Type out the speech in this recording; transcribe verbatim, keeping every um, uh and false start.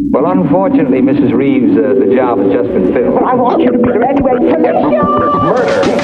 Well, unfortunately, Missus Reeves, uh, the job has just been filled. Well, I want you to be there anyway for the show. Murder.